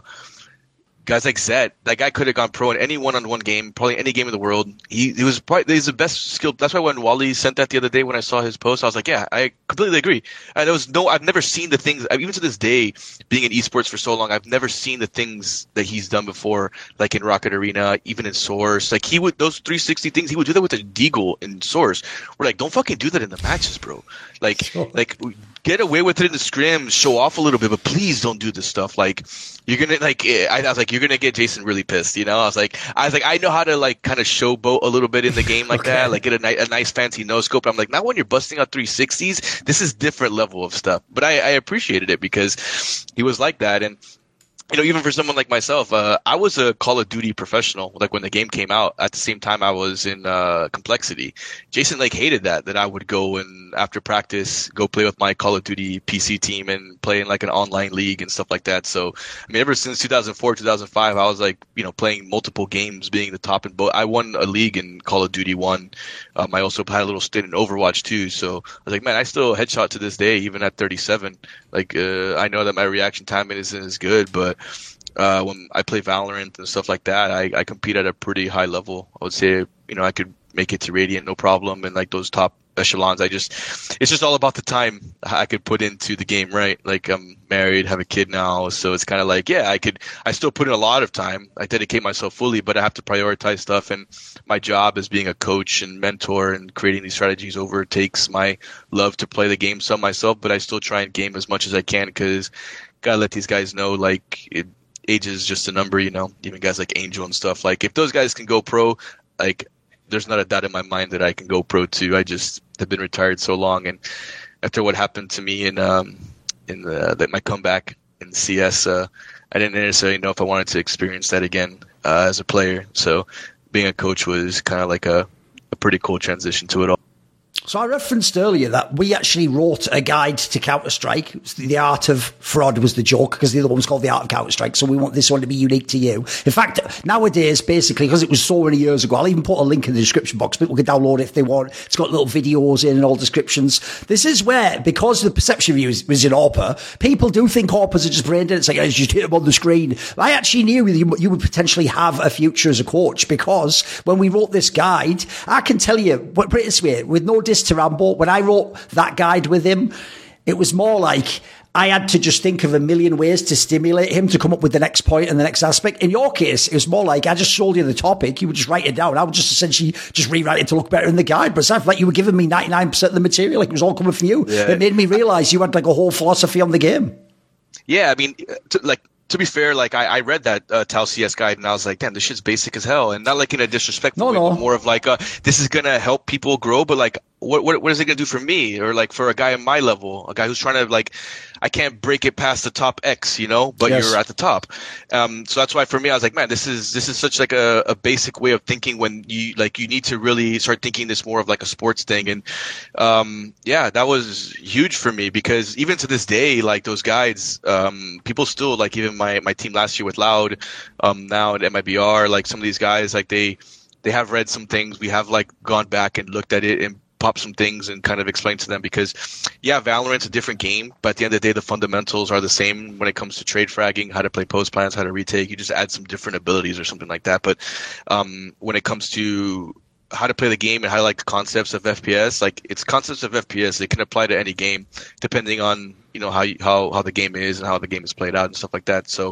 Guys like Zed, that guy could have gone pro in any one-on-one game, probably any game in the world. He, he was probably he's the best skilled. That's why when Wally sent that the other day, when I saw his post, I was like, yeah, I completely agree. And there was no, I've never seen the things, even to this day, being in esports for so long, I've never seen the things that he's done before, like in Rocket Arena, even in Source. Like he would, those three sixty things, he would do that with a Deagle in Source. We're like, don't fucking do that in the matches, bro. Like, like get away with it in the scrims, show off a little bit, but please don't do this stuff. Like, you're gonna like, I, I was like, you're gonna get Jason really pissed, you know. I was like, I was like, I know how to like kind of showboat a little bit in the game like okay. that, like get a, ni- a nice fancy no scope. I'm like, not when you're busting out three sixties. This is different level of stuff. But I, I appreciated it because he was like that, and you know, even for someone like myself, uh, I was a Call of Duty professional. Like when the game came out, at the same time I was in uh, Complexity. Jason like hated that that I would go and after practice go play with my Call of Duty P C team and play in like an online league and stuff like that. So I mean, ever since two thousand four, two thousand five, I was like, you know, playing multiple games, being the top in both. I won a league in Call of Duty one. Um, I also had a little stint in Overwatch too. So I was like, man, I still headshot to this day, even at thirty-seven. Like uh, I know that my reaction time isn't as good, but Uh, when I play Valorant and stuff like that, I, I compete at a pretty high level. I would say, you know, I could make it to Radiant no problem, and like those top echelons. I just, it's just all about the time I could put into the game, right? Like I'm married, have a kid now, so it's kind of like, yeah, I could, I still put in a lot of time. I dedicate myself fully, but I have to prioritize stuff. And my job as being a coach and mentor and creating these strategies overtakes my love to play the game some myself. But I still try and game as much as I can because gotta let these guys know, like it. Age is just a number, you know, even guys like Angel and stuff. Like, if those guys can go pro, like, there's not a doubt in my mind that I can go pro too. I just have been retired so long. And after what happened to me in, um, in the, the my comeback in C S, uh, I didn't necessarily know if I wanted to experience that again uh, as a player. So being a coach was kind of like a, a pretty cool transition to it all. So I referenced earlier that we actually wrote a guide to Counter-Strike. The Art of Fraud was the joke because the other one was called The Art of Counter-Strike. So we want this one to be unique to you. In fact, nowadays, basically, because it was so many years ago, I'll even put a link in the description box. People can download it if they want. It's got little videos in and all descriptions. This is where, because the perception view was, was in AWPer, people do think AWPers are just brain dead. It's like, I just hit them on the screen. I actually knew you, you would potentially have a future as a coach because when we wrote this guide, I can tell you, put it this way, with no dis to Rambo, when I wrote that guide with him, it was more like I had to just think of a million ways to stimulate him to come up with the next point and the next aspect. In your case, it was more like I just showed you the topic, you would just write it down. I would just essentially just rewrite it to look better in the guide. But it's like you were giving me ninety-nine percent of the material, like it was all coming from you. Yeah. It made me realize you had like a whole philosophy on the game. Yeah, I mean, to, like, to be fair, like I, I read that uh, Tau C S guide and I was like, damn, this shit's basic as hell, and not like in a disrespectful no, way, no. but more of like, uh, this is gonna help people grow, but like, what what what is it gonna do for me, or like for a guy at my level, a guy who's trying to like, I can't break it past the top X, you know, but yes. You're at the top. Um, so that's why for me, I was like, man, this is this is such like a, a basic way of thinking when you like you need to really start thinking this more of like a sports thing, and um, yeah, that was huge for me because even to this day, like those guides, um, people still like even my my team last year with Loud, um, now at M I B R, like some of these guys, like they they have read some things. We have like gone back and looked at it and pop some things and kind of explain to them because yeah, Valorant's a different game, but at the end of the day, the fundamentals are the same when it comes to trade fragging, how to play post plans, how to retake. You just add some different abilities or something like that. But um, when it comes to how to play the game and how to like the concepts of F P S, like it's concepts of F P S. It can apply to any game depending on, you know, how you, how, how the game is and how the game is played out and stuff like that. So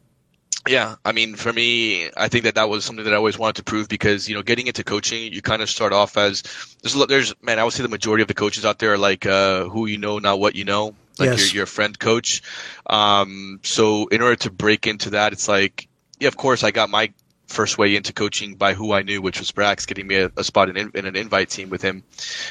yeah, I mean, for me, I think that that was something that I always wanted to prove because, you know, getting into coaching, you kind of start off as there's, there's man, I would say the majority of the coaches out there are like uh, who you know, not what you know, like yes. you're, you're a friend coach. Um, so in order to break into that, it's like, yeah, of course, I got my first way into coaching by who I knew, which was Brax, getting me a, a spot in, in an invite team with him.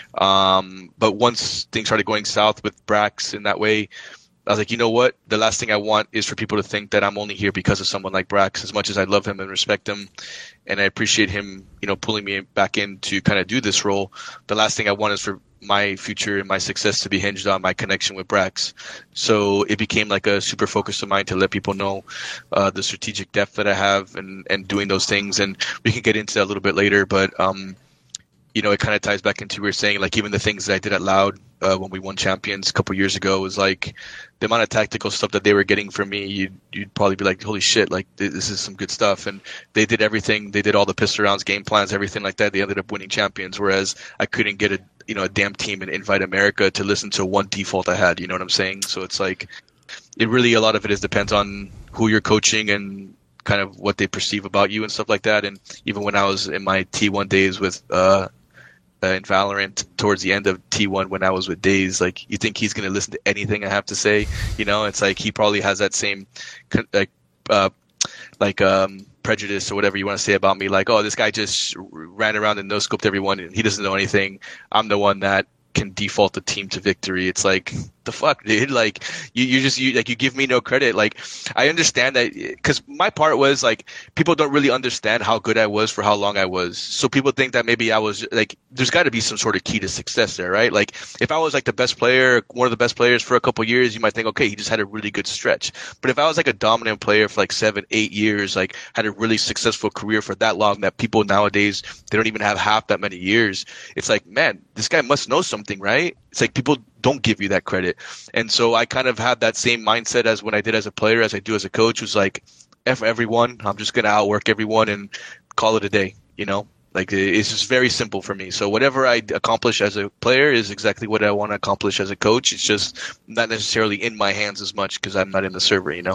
Um, but once things started going south with Brax in that way, I was like, you know what? The last thing I want is for people to think that I'm only here because of someone like Brax. As much as I love him and respect him, and I appreciate him, you know, pulling me back in to kind of do this role, the last thing I want is for my future and my success to be hinged on my connection with Brax. So it became like a super focus of mine to let people know uh, the strategic depth that I have and, and doing those things. And we can get into that a little bit later, but um, you know, it kind of ties back into what we were saying, like even the things that I did at Loud uh, when we won champions a couple years ago was like the amount of tactical stuff that they were getting from me. You'd, you'd probably be like, holy shit, like this is some good stuff. And they did everything. They did all the pistol rounds, game plans, everything like that. They ended up winning champions, whereas I couldn't get a, you know, a damn team and Invite America to listen to one default I had. You know what I'm saying? So it's like, it really, a lot of it is depends on who you're coaching and kind of what they perceive about you and stuff like that. And even when I was in my T one days with, uh, Uh, in Valorant towards the end of T one when I was with Daze, like you think he's going to listen to anything I have to say, you know? It's like he probably has that same like uh, like um, prejudice or whatever you want to say about me, like, oh, this guy just ran around and no-scoped everyone and he doesn't know anything. I'm the one that can default the team to victory. It's like, the fuck, dude? Like you, you just you like you give me no credit. Like I understand that because my part was like people don't really understand how good I was for how long I was. So people think that maybe I was like, there's got to be some sort of key to success there, right? Like if I was like the best player, one of the best players for a couple of years, you might think, okay, he just had a really good stretch. But if I was like a dominant player for like seven, eight years, like had a really successful career for that long, that people nowadays they don't even have half that many years. It's like, man, this guy must know something, right? It's like people don't give you that credit. And so I kind of had that same mindset as when I did as a player, as I do as a coach, was like, F everyone, I'm just going to outwork everyone and call it a day, you know? Like it's just very simple for me. So whatever I accomplish as a player is exactly what I want to accomplish as a coach. It's just not necessarily in my hands as much because I'm not in the server, you know?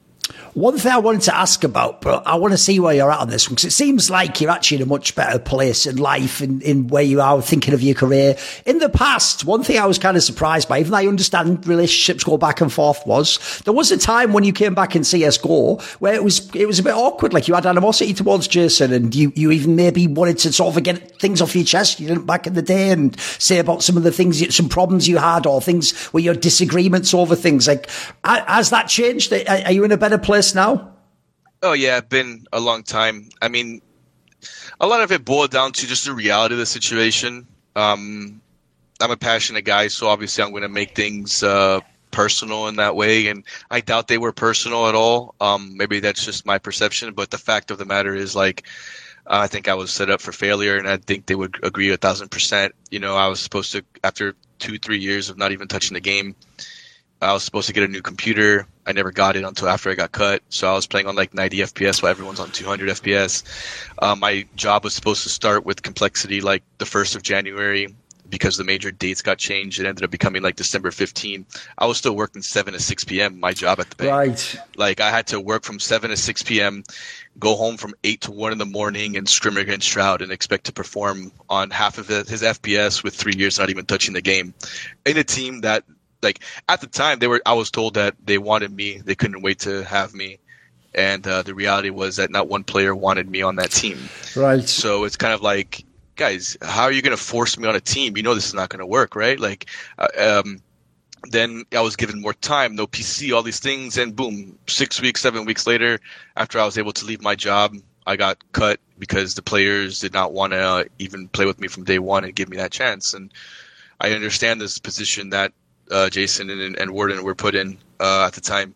One thing I wanted to ask about, but I want to see where you're at on this one, because it seems like you're actually in a much better place in life in, in where you are thinking of your career. In the past, one thing I was kind of surprised by, even though I understand relationships go back and forth, was there was a time when you came back in C S G O where it was it was a bit awkward, like you had animosity towards Jason and you, you even maybe wanted to sort of get things off your chest you didn't back in the day and say about some of the things, some problems you had or things where you had disagreements over things. Like, has that changed? Are you in a better place now? Oh yeah, been a long time. I mean, a lot of it boiled down to just the reality of the situation. Um, I'm a passionate guy, so obviously I'm going to make things uh, personal in that way, and I doubt they were personal at all. Um, maybe that's just my perception, but the fact of the matter is, like, uh, I think I was set up for failure, and I think they would agree a thousand percent. You know, I was supposed to, after two, three years of not even touching the game, I was supposed to get a new computer. I never got it until after I got cut. So I was playing on like ninety F P S while everyone's on two hundred F P S. Um, my job was supposed to start with complexity like the first of January. Because the major dates got changed, it ended up becoming like December fifteenth. I was still working seven to six p.m. my job at the bank. Right. Like I had to work from seven to six p.m., go home from eight to one in the morning and scrim against Shroud and expect to perform on half of his F P S with three years not even touching the game. In a team that, like, at the time, they were. I was told that they wanted me. They couldn't wait to have me. And uh, the reality was that not one player wanted me on that team. Right. So it's kind of like, guys, how are you going to force me on a team? You know this is not going to work, right? Like, uh, um, then I was given more time, no P C, all these things, and boom, six weeks, seven weeks later, after I was able to leave my job, I got cut because the players did not want to uh, even play with me from day one and give me that chance. And I understand this position that uh, Jason and, and Warden were put in uh, at the time.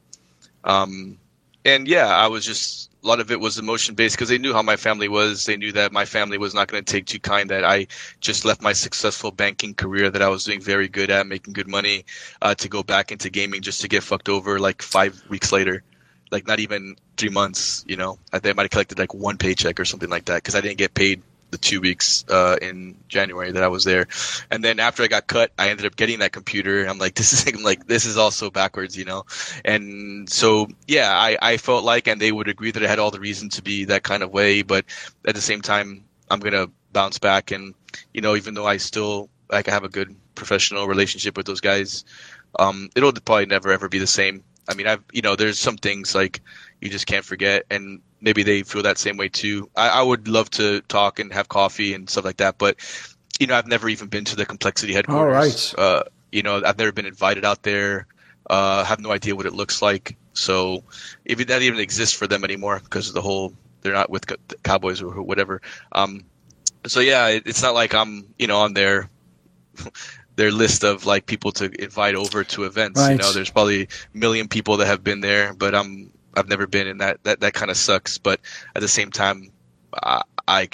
Um, and yeah, I was just, a lot of it was emotion based because they knew how my family was. They knew that my family was not going to take too kind that I just left my successful banking career that I was doing very good at, making good money, uh, to go back into gaming just to get fucked over like five weeks later. Like not even three months, you know. I think I might have collected like one paycheck or something like that because I didn't get paid the two weeks uh, in January that I was there. And then after I got cut, I ended up getting that computer. I'm like, this is I'm like this is also backwards, you know. And so yeah, I, I felt like, and they would agree that I had all the reason to be that kind of way. But at the same time, I'm gonna bounce back. And you know, even though I still like I have a good professional relationship with those guys, um, it'll probably never ever be the same. I mean, I've you know, there's some things like you just can't forget, and maybe they feel that same way too. I, I would love to talk and have coffee and stuff like that, but you know, I've never even been to the Complexity headquarters. All right. Uh, you know, I've never been invited out there. Uh, have no idea what it looks like. So if that even exists for them anymore, because of the whole, they're not with the Cowboys or whatever. Um, so yeah, it, it's not like I'm, you know, on their their list of like people to invite over to events. Right. You know, there's probably a million people that have been there, but I'm I've never been in that. That that kind of sucks. But at the same time, I, I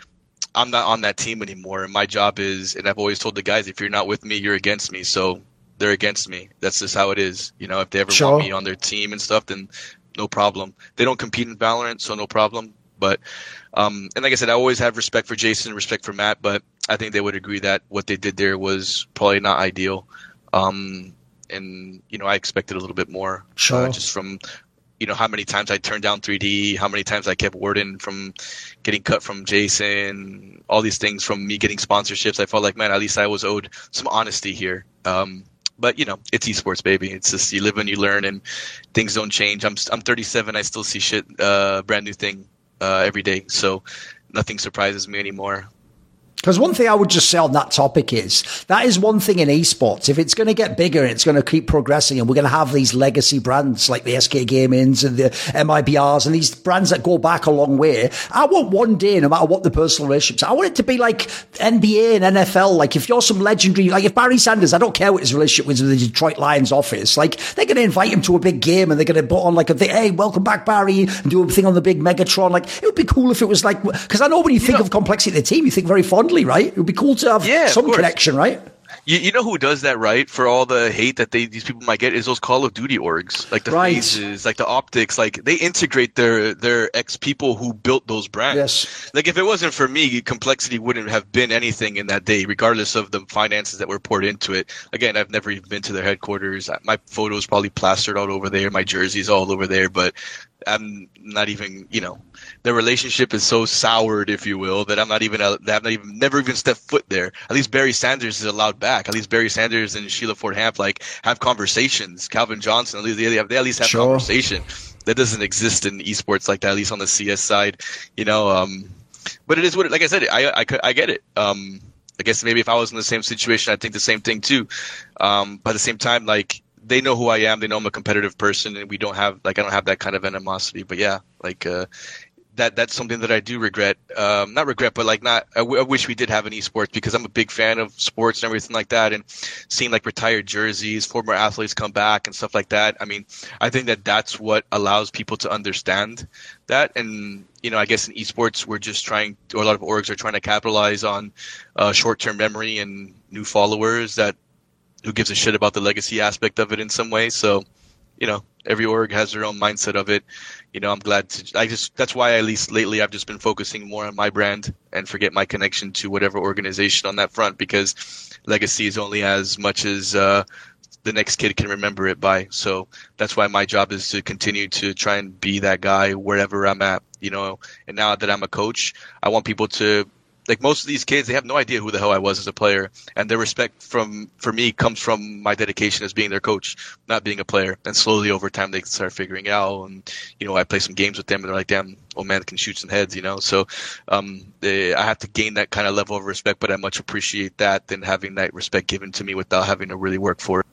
I'm not on that team anymore. And my job is, and I've always told the guys, if you're not with me, you're against me. So they're against me. That's just how it is. You know, if they ever Sure. want me on their team and stuff, then no problem. They don't compete in Valorant, so no problem. But um, and like I said, I always have respect for Jason, respect for Matt, but I think they would agree that what they did there was probably not ideal. Um, and you know, I expected a little bit more, Sure. uh, just from you know how many times I turned down three D, how many times I kept Warden from getting cut from Jason, all these things from me getting sponsorships. I felt like, man, at least I was owed some honesty here. Um, But, you know, it's esports, baby. It's just you live and you learn, and things don't change. I'm I'm thirty-seven. I still see shit, uh, brand new thing uh, every day. So nothing surprises me anymore. Because one thing I would just say on that topic is that is one thing in esports. If it's going to get bigger and it's going to keep progressing, and we're going to have these legacy brands like the S K Gamings and the M I B Rs and these brands that go back a long way, I want one day, no matter what the personal relationships, I want it to be like N B A and N F L. Like if you're some legendary, like if Barry Sanders, I don't care what his relationship was with the Detroit Lions office, like they're going to invite him to a big game and they're going to put on like a thing, hey, welcome back, Barry, and do a thing on the big Megatron. Like it would be cool if it was like, because I know when you think You know, of Complexity of the team, you think very fondly, right? It would be cool to have Yeah, of some course. connection, right? You, you know who does that, right? For all the hate that they these people might get, is those Call of Duty orgs, like the Right. phases, like the optics, like they integrate their their ex people who built those brands. Yes. Like if it wasn't for me, Complexity wouldn't have been anything in that day, regardless of the finances that were poured into it. Again, I've never even been to their headquarters. My photos probably plastered all over there, my jerseys all over there, but I'm not even, you know, their relationship is so soured, if you will, that I'm not even, that I've not even, never even stepped foot there. At least Barry Sanders is allowed back. At least Barry Sanders and Sheila Ford Hamp like have conversations. Calvin Johnson, at least they, have, they at least have Sure. conversation. That doesn't exist in esports like that, at least on the C S side, you know. Um, but it is what, it, like I said, I, I, I get it. Um, I guess maybe if I was in the same situation, I'd think the same thing too. Um, but at the same time, like, they know who I am. They know I'm a competitive person, and we don't have like I don't have that kind of animosity. But yeah, like uh, that that's something that I do regret. Um, not regret, but like not. I, w- I wish we did have an esports, because I'm a big fan of sports and everything like that. And seeing like retired jerseys, former athletes come back and stuff like that. I mean, I think that that's what allows people to understand that. And you know, I guess in esports, we're just trying, or a lot of orgs are trying to capitalize on uh, short-term memory and new followers that. Who gives a shit about the legacy aspect of it in some way. So, you know, every org has their own mindset of it. You know, I'm glad to, I just, that's why at least lately I've just been focusing more on my brand and forget my connection to whatever organization on that front, because legacy is only as much as uh, the next kid can remember it by. So that's why my job is to continue to try and be that guy wherever I'm at, you know. And now that I'm a coach, I want people to, like most of these kids, they have no idea who the hell I was as a player, and their respect from for me comes from my dedication as being their coach, not being a player. And slowly over time, they start figuring it out. And you know, I play some games with them, and they're like, "Damn, old man can shoot some heads," you know. So um, they, I have to gain that kind of level of respect, but I much appreciate that than having that respect given to me without having to really work for it.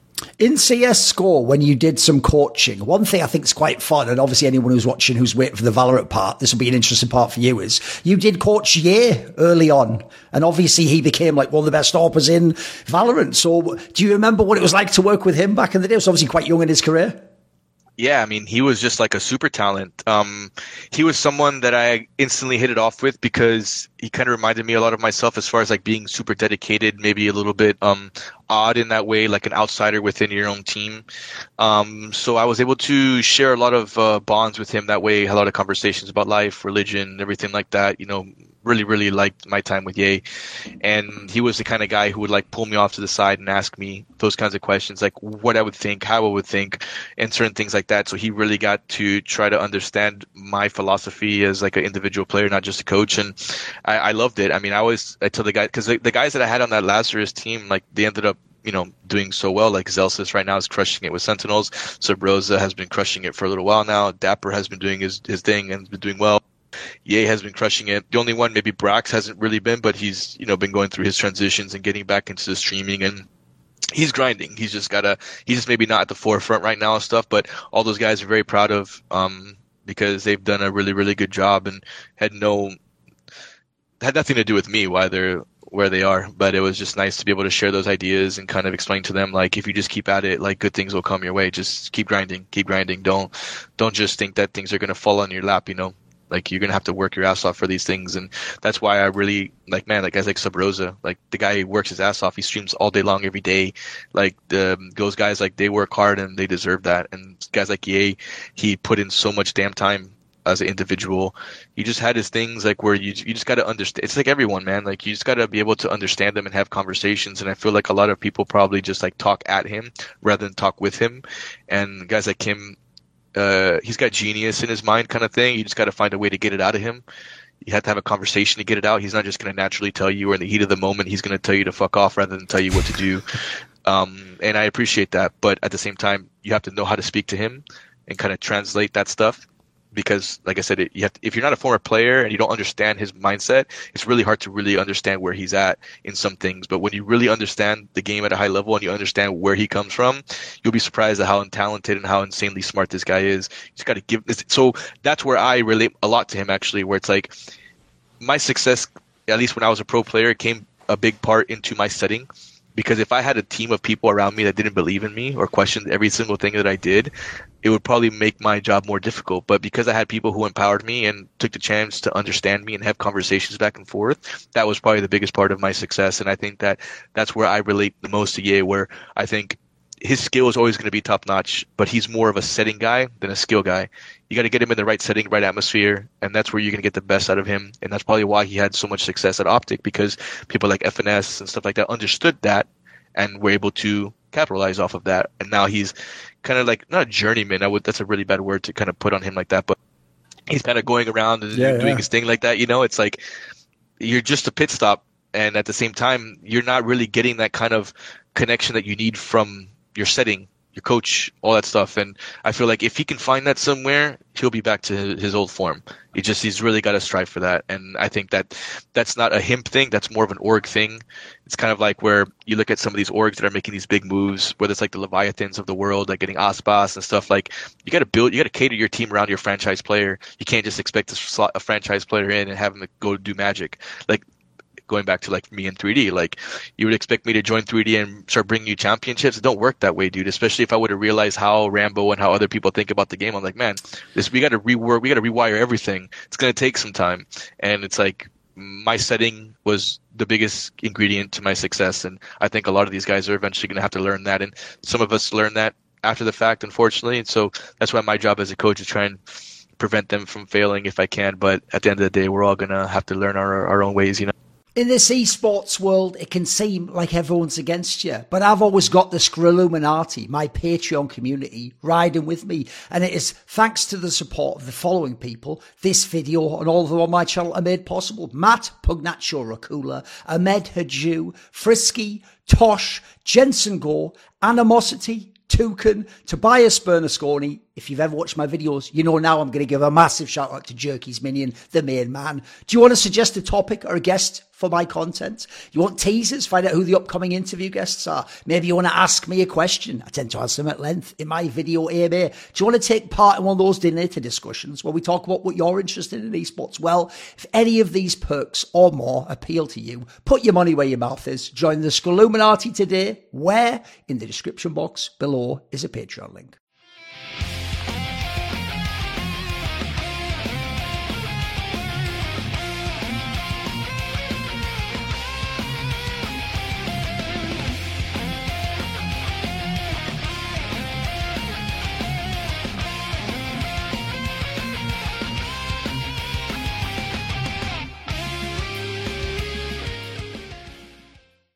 In C S G O, when you did some coaching, one thing I think is quite fun, and obviously anyone who's watching who's waiting for the Valorant part, this will be an interesting part for you, is you did coach Ye early on, and obviously he became like one of the best AWPers in Valorant. So do you remember what it was like to work with him back in the day? He was obviously quite young in his career. Yeah, I mean, he was just like a super talent. Um, he was someone that I instantly hit it off with, because he kind of reminded me a lot of myself as far as like being super dedicated, maybe a little bit um, odd in that way, like an outsider within your own team. Um, so I was able to share a lot of uh, bonds with him that way, a lot of conversations about life, religion, everything like that, you know. Really, really liked my time with Ye. And he was the kind of guy who would like pull me off to the side and ask me those kinds of questions, like what I would think, how I would think, and certain things like that. So he really got to try to understand my philosophy as like an individual player, not just a coach. And I, I loved it. I mean, I always, I tell the guy, because the, the guys that I had on that Lazarus team, like they ended up you know, doing so well. Like Zelsis right now is crushing it with Sentinels. Subroza has been crushing it for a little while now. Dapper has been doing his, his thing and been doing well. Ye has been crushing it. The only one, maybe Brax, hasn't really been, but he's, you know, been going through his transitions and getting back into the streaming, and he's grinding. He's just gotta, he's just maybe not at the forefront right now and stuff, but all those guys are very proud of, um, because they've done a really, really good job and had no, had nothing to do with me why they're where they are, but it was just nice to be able to share those ideas and kind of explain to them, like, if you just keep at it, like, good things will come your way. Just keep grinding, keep grinding. Don't, don't just think that things are going to fall on your lap, you know? Like, you're going to have to work your ass off for these things. And that's why I really, like, man, like, guys like Subroza, like, the guy works his ass off. He streams all day long, every day. Like, the, those guys, like, they work hard and they deserve that. And guys like Ye, he put in so much damn time as an individual. He just had his things, like, where you you just got to understand. It's like everyone, man. Like, you just got to be able to understand them and have conversations. And I feel like a lot of people probably just, like, talk at him rather than talk with him. And guys like him, uh, he's got genius in his mind, kind of thing. You just got to find a way to get it out of him. You have to have a conversation to get it out. He's not just going to naturally tell you, or in the heat of the moment, he's going to tell you to fuck off rather than tell you what to do. Um, and I appreciate that. But at the same time, you have to know how to speak to him and kind of translate that stuff. Because, like I said, it, you have to, if you're not a former player and you don't understand his mindset, it's really hard to really understand where he's at in some things. But when you really understand the game at a high level and you understand where he comes from, you'll be surprised at how talented and how insanely smart this guy is. You just got to give this. So that's where I relate a lot to him, actually, where it's like my success, at least when I was a pro player, came a big part into my setting. Because if I had a team of people around me that didn't believe in me or questioned every single thing that I did, it would probably make my job more difficult. But because I had people who empowered me and took the chance to understand me and have conversations back and forth, that was probably the biggest part of my success. And I think that that's where I relate the most to Ye, where I think his skill is always going to be top notch, but he's more of a setting guy than a skill guy. You got to get him in the right setting, right atmosphere, and that's where you're going to get the best out of him. And that's probably why he had so much success at Optic, because people like F N S and stuff like that understood that and were able to capitalize off of that. And now he's kind of like, not a journeyman, I would, that's a really bad word to kind of put on him like that, but he's kind of going around and yeah, doing yeah. his thing like that. You know, it's like you're just a pit stop, and at the same time, you're not really getting that kind of connection that you need from your setting, your coach, all that stuff. And I feel like if he can find that somewhere, he'll be back to his old form. He just, he's really got to strive for that. And I think that that's not a him thing. That's more of an org thing. It's kind of like where you look at some of these orgs that are making these big moves, whether it's like the Leviathans of the world, like getting Aspas and stuff. Like, you got to build, you got to cater your team around your franchise player. You can't just expect to slot a franchise player in and have him go do magic. Like, going back to like me in three D, like, you would expect me to join three D and start bringing you championships. It don't work that way, dude. Especially if I would have realized how Rambo and how other people think about the game. I'm like, man, this, we got to rework, we got to rewire everything. It's going to take some time. And it's like, my setting was the biggest ingredient to my success. And I think a lot of these guys are eventually going to have to learn that. And some of us learn that after the fact, unfortunately. And so that's why my job as a coach is try and prevent them from failing if I can. But at the end of the day, we're all going to have to learn our, our own ways, you know. In this esports world, it can seem like everyone's against you, but I've always got the Skrilluminati, my Patreon community, riding with me. And it is thanks to the support of the following people, this video and all of them on my channel are made possible. Matt Pugnaccio Rakula, Ahmed Haju, Frisky, Tosh, Jensen Gore, Animosity, Toucan, Tobias Bernasconi. If you've ever watched my videos, you know now I'm going to give a massive shout out to Jerky's Minion, the main man. Do you want to suggest a topic or a guest for my content? You want teasers? Find out who the upcoming interview guests are. Maybe you want to ask me a question. I tend to answer them at length in my video A M A. Do you want to take part in one of those dinner discussions where we talk about what you're interested in esports? Well, if any of these perks or more appeal to you, put your money where your mouth is. Join the Skrilluminati today, where in the description box below is a Patreon link.